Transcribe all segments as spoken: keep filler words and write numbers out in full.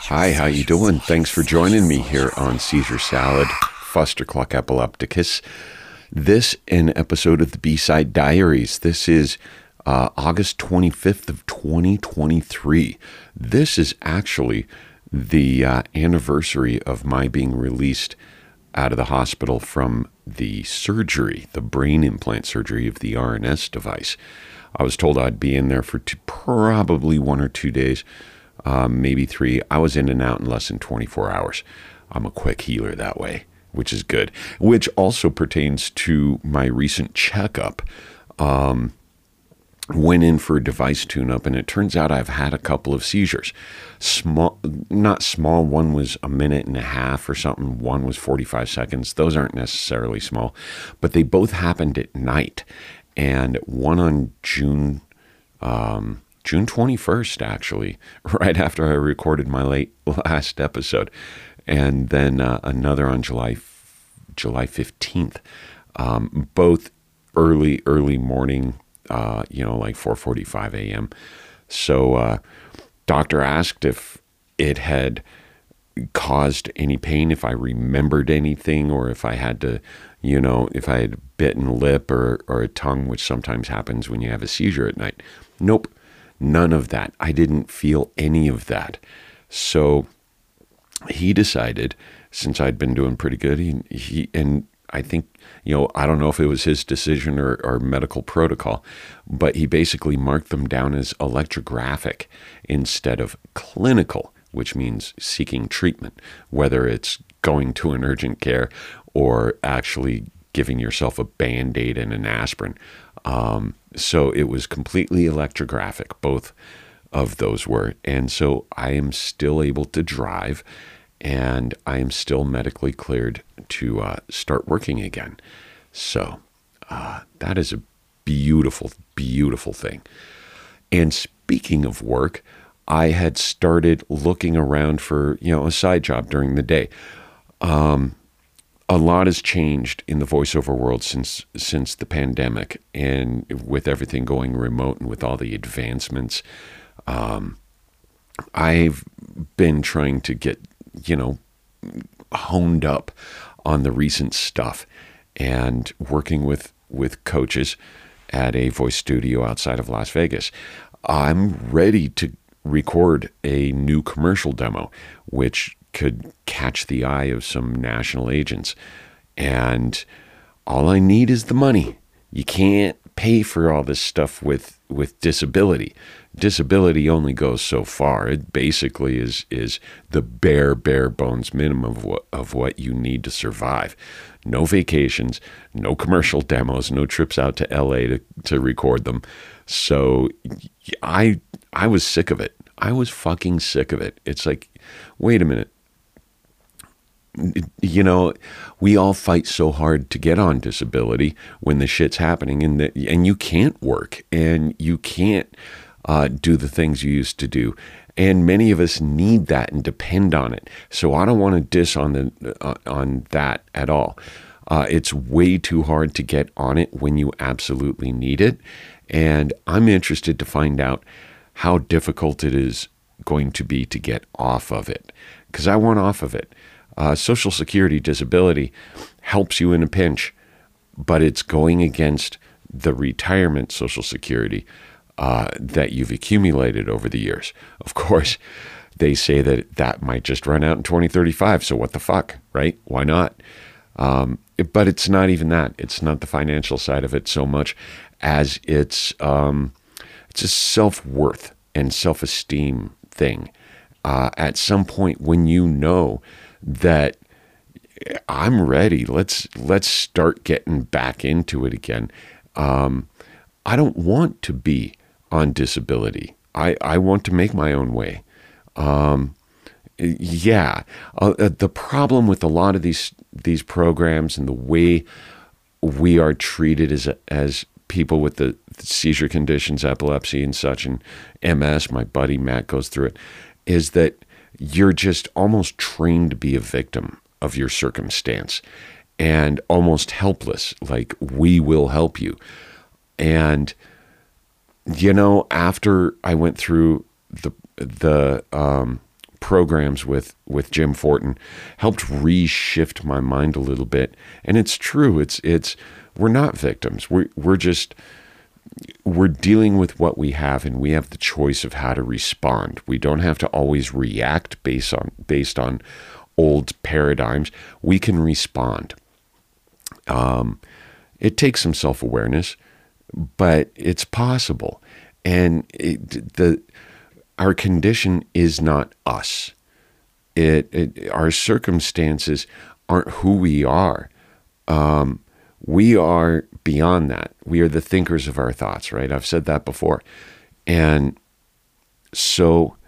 Hi, how you doing? Thanks for joining me here on Seizure Salad, Fustercluck Epilepticus. This an episode of the B-Side Diaries. This is uh, August twenty-fifth of twenty twenty-three. This is actually the uh, anniversary of my being released out of the hospital from the surgery, the brain implant surgery of the R N S device. I was told I'd be in there for two, probably one or two days. Um, maybe three. I was in and out in less than twenty-four hours. I'm a quick healer that way, which is good. Which also pertains to my recent checkup. Um, went in for a device tune-up, and it turns out I've had a couple of seizures. Small, not small. One was a minute and a half or something. One was forty-five seconds. Those aren't necessarily small, but they both happened at night. And one on June... Um, June twenty-first, actually, right after I recorded my late last episode, and then uh, another on July July fifteenth. Um, both early, early morning, uh, you know, like four forty-five a.m. So, uh, doctor asked if it had caused any pain, if I remembered anything, or if I had to, you know, if I had bitten lip or or a tongue, which sometimes happens when you have a seizure at night. Nope. None of that. I didn't feel any of that. So he decided, since I'd been doing pretty good, he, he and I think, you know, I don't know if it was his decision or, or medical protocol, but he basically marked them down as electrographic instead of clinical, which means seeking treatment, whether it's going to an urgent care or actually giving yourself a Band-Aid and an aspirin. Um, so it was completely electrographic, both of those were. And so I am still able to drive, and I am still medically cleared to uh, start working again. So uh, that is a beautiful, beautiful thing. And speaking of work, I had started looking around for, you know, a side job during the day. Um, A lot has changed in the voiceover world since since the pandemic, and with everything going remote and with all the advancements. Um, I've been trying to get, you know, honed up on the recent stuff, and working with, with coaches at a voice studio outside of Las Vegas. I'm ready to record a new commercial demo, which could catch the eye of some national agents. And all I need is the money. You can't pay for all this stuff with, with disability. Disability only goes so far. It basically is is the bare, bare bones minimum of what, of what you need to survive. No vacations, no commercial demos, no trips out to L A to, to record them. So I I was sick of it. I was fucking sick of it. It's like, wait a minute. You know, we all fight so hard to get on disability when the shit's happening, and the, and you can't work, and you can't uh, do the things you used to do, and many of us need that and depend on it. So I don't want to diss on the uh, on that at all. Uh, it's way too hard to get on it when you absolutely need it, and I'm interested to find out how difficult it is going to be to get off of it, because I want off of it. Uh, Social Security disability helps you in a pinch, but it's going against the retirement Social Security uh, that you've accumulated over the years. Of course, they say that that might just run out in twenty thirty-five, so what the fuck, right? Why not? Um, it, but it's not even that. It's not the financial side of it so much as it's, um, it's a self-worth and self-esteem thing. Uh, at some point when you know that I'm ready, let's let's start getting back into it again. Um, I don't want to be on disability. I, I want to make my own way. Um, yeah, uh, the problem with a lot of these these programs and the way we are treated as as people with the seizure conditions, epilepsy and such, and M S, my buddy Matt goes through it, is that you're just almost trained to be a victim of your circumstance and almost helpless, like we will help you. And, you know, after I went through the the um, programs with, with Jim Fortin helped reshift my mind a little bit. And it's true. It's, it's, we're not victims. We're, we're just, we're dealing with what we have, and we have the choice of how to respond. We don't have to always react based on, based on old paradigms. We can respond. Um, it takes some self-awareness, but it's possible. And it, the, our condition is not us. It, it, our circumstances aren't who we are. Um, we are beyond that. We are the thinkers of our thoughts, right? I've said that before. And so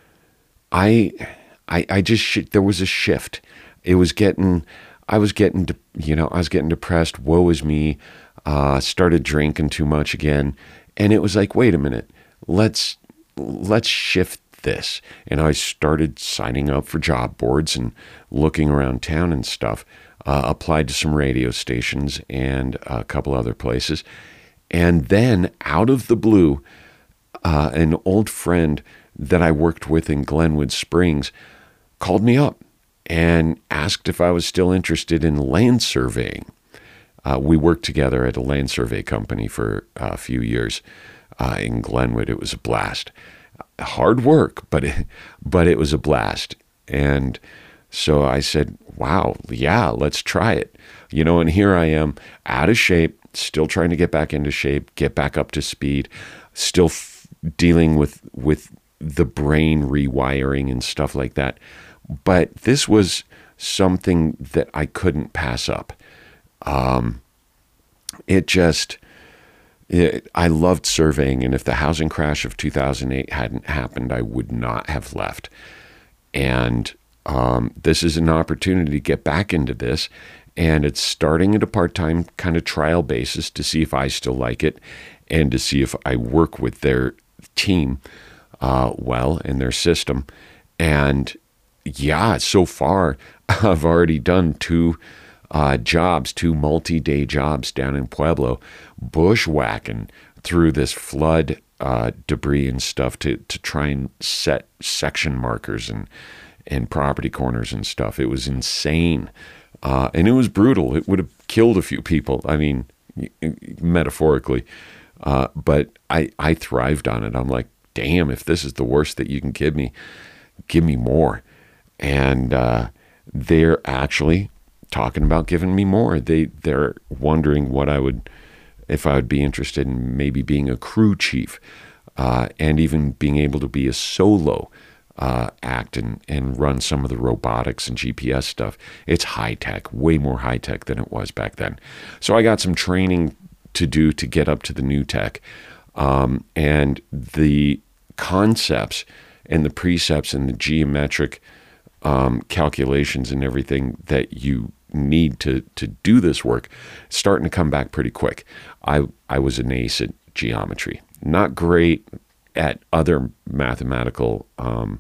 I, I, I just, sh- there was a shift. It was getting, I was getting, de- you know, I was getting depressed. Woe is me. Uh, started drinking too much again. And it was like, wait a minute, let's, let's shift this. And I started signing up for job boards and looking around town and stuff. Uh, applied to some radio stations and a couple other places. And then out of the blue, uh, an old friend that I worked with in Glenwood Springs called me up and asked if I was still interested in land surveying. Uh, we worked together at a land survey company for a few years uh, in Glenwood. It was a blast. Hard work, but it, but it was a blast. And so I said, wow, yeah, let's try it. You know, and here I am out of shape, still trying to get back into shape, get back up to speed, still f- dealing with, with the brain rewiring and stuff like that. But this was something that I couldn't pass up. Um, it just, it, I loved surveying. And if the housing crash of two thousand eight hadn't happened, I would not have left. And Um, this is an opportunity to get back into this, and it's starting at a part-time kind of trial basis to see if I still like it and to see if I work with their team uh, well and their system. And yeah, so far I've already done two uh, jobs, two multi-day jobs down in Pueblo, bushwhacking through this flood uh, debris and stuff to, to try and set section markers and and property corners and stuff. It was insane. Uh, and it was brutal. It would have killed a few people. I mean, metaphorically. Uh, but I, I thrived on it. I'm like, damn, if this is the worst that you can give me, give me more. And uh, they're actually talking about giving me more. They, they're wondering what I would, if I would be interested in maybe being a crew chief uh, and even being able to be a solo Uh, act and, and run some of the robotics and G P S stuff. It's high tech, way more high tech than it was back then. So I got some training to do to get up to the new tech. Um, and the concepts and the precepts and the geometric um, calculations and everything that you need to, to do this work starting to come back pretty quick. I, I was an ace at geometry. Not great at other mathematical um,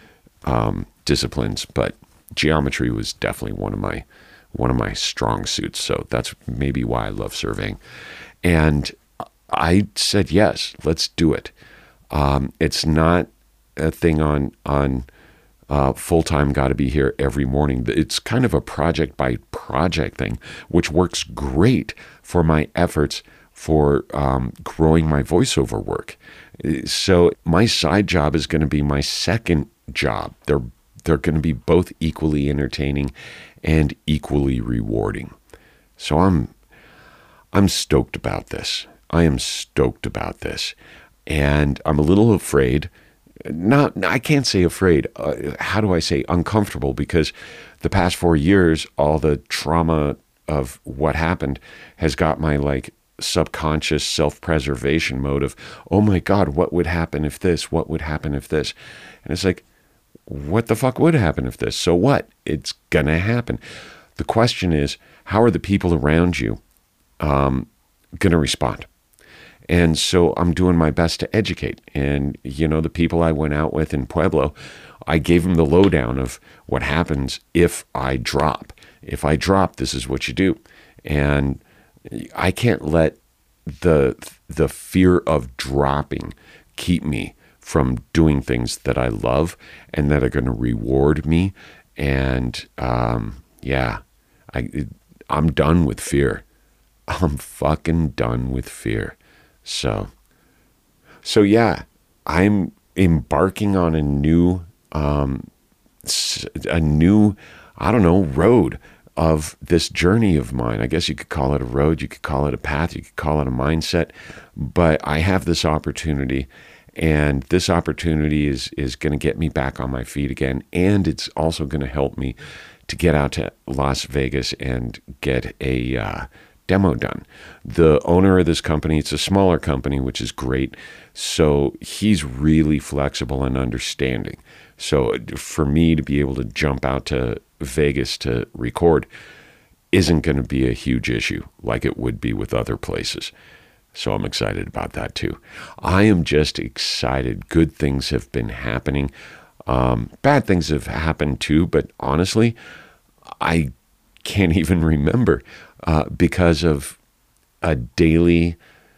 um, disciplines, but geometry was definitely one of my one of my strong suits. So that's maybe why I love surveying. And I said yes, let's do it. Um, it's not a thing on on uh, full time. Got to be here every morning. It's kind of a project by project thing, which works great for my efforts for um, growing my voiceover work. So my side job is going to be my second job. They're they're going to be both equally entertaining and equally rewarding. So I'm I'm stoked about this. I am stoked about this, and I'm a little afraid. Not I can't say afraid. Uh, how do I say uncomfortable? Because the past four years, all the trauma of what happened has got my like subconscious self-preservation mode of, oh my God, what would happen if this? What would happen if this? And it's like, what the fuck would happen if this? So what? It's gonna happen. The question is, how are the people around you um, gonna respond? And so I'm doing my best to educate. And, you know, the people I went out with in Pueblo, I gave them the lowdown of what happens if I drop. If I drop, this is what you do. And I can't let the the fear of dropping keep me from doing things that I love and that are going to reward me. And um, yeah, I, I'm done with fear. I'm fucking done with fear. So, so yeah, I'm embarking on a new, um, a new, I don't know, road of this journey of mine. I guess you could call it a road, you could call it a path, you could call it a mindset, but I have this opportunity, and this opportunity is is going to get me back on my feet again, and it's also going to help me to get out to Las Vegas and get a uh, demo done. The owner of this company, it's a smaller company, which is great, so he's really flexible and understanding. So for me to be able to jump out to Vegas to record isn't going to be a huge issue like it would be with other places. So I'm excited about that too. I am just excited. Good things have been happening. Um, bad things have happened too, but honestly, I can't even remember uh, because of a daily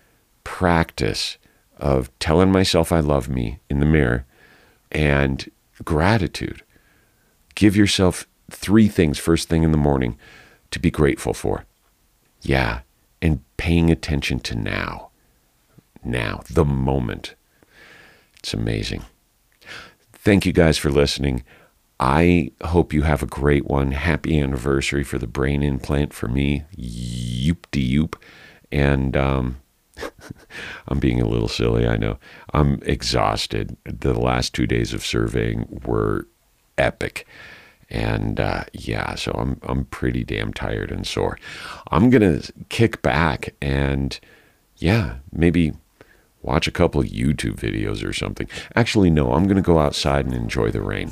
practice of telling myself I love me in the mirror and gratitude. Give yourself three things first thing in the morning to be grateful for. Yeah, and paying attention to now. Now, the moment. It's amazing. Thank you guys for listening. I hope you have a great one. Happy anniversary for the brain implant for me. Yoop-de-yoop. And um, I'm being a little silly, I know. I'm exhausted. The last two days of surveying were epic. And uh, yeah, so I'm I'm pretty damn tired and sore. I'm going to kick back and, yeah, maybe watch a couple of YouTube videos or something. Actually, no, I'm going to go outside and enjoy the rain.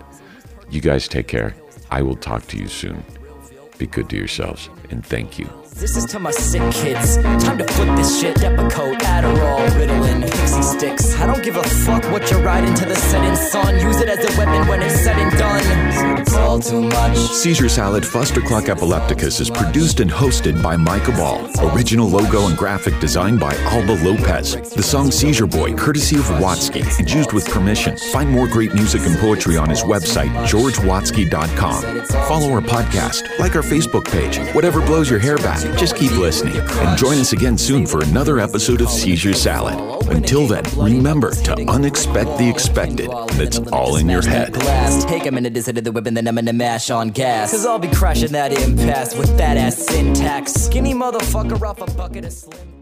You guys take care. I will talk to you soon. Be good to yourselves, and thank you. This is to my sick kids. Time to flip this shit. Depakote, Adderall, Ritalin, Pixie sticks. I don't give a fuck what you're riding to the setting sun. Use it as a weapon when it's said and done. It's all too much. Caesar Salad Fustercluck Epilepticus is produced and hosted by Micah Ball. Original logo and graphic design by Alba Lopez. The song Seizure Boy, courtesy of Watsky, and used with permission. Find more great music and poetry on his website, george watsky dot com. Follow our podcast, like our Facebook page. Whatever blows your hair back, just keep listening. And join us again soon for another episode of Seizure Salad. Until then, remember to unexpect the expected, and it's all in your head. Take a minute to sit at the whip and then I'm gonna mash on gas. Cause I'll be crashing that impasse with that ass syntax. Skinny motherfucker off a bucket of slim.